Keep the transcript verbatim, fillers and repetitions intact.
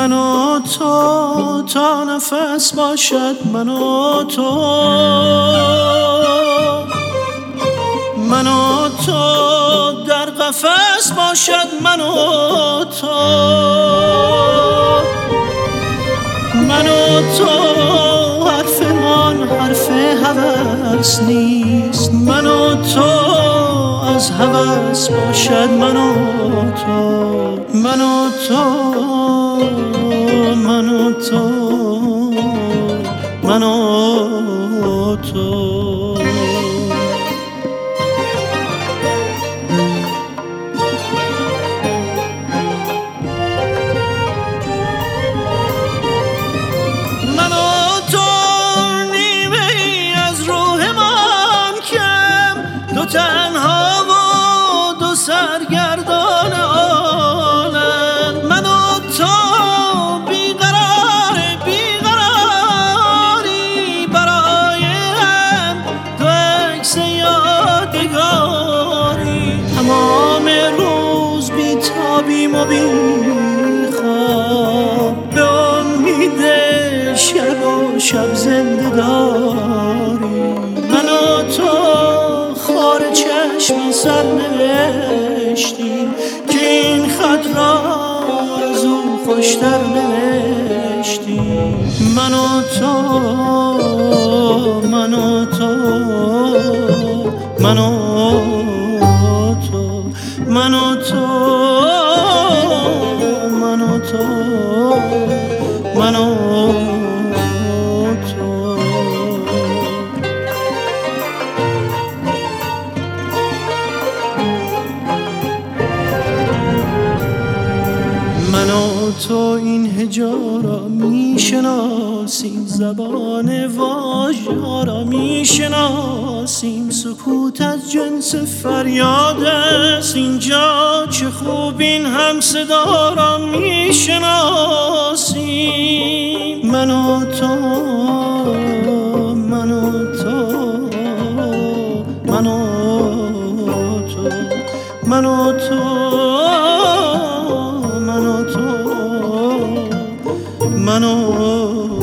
من و تو تا نفس باشد، من و تو، من و تو در قفس باشد، من و تو، من و تو حرفمان حرف هوس نیست، من و تو از هوس باشد، من و تو، من و تو، من و تو، من و تو. تنها و دو سرگردان عالم، من و تو بیقرار بیقراری برای هم، دو عکس یادگاری، تمام روز بیتابیم و بیخواب، به امید شب و شب زنده داری، من و تو خار چشم سر نوشتیم که این خط را از او خوشتر نوشتیم، من و تو، من و تو، من و تو، من و تو، من و تو، من و تو. من و تو این هجا را می شناسیم، زبان واژه را می شناسیم، سکوت از جنس فریاد است اینجا، چه خوب این هم صدا را می شناسیم، من و تو، من و تو، من و تو، من و تو، من و تو، من و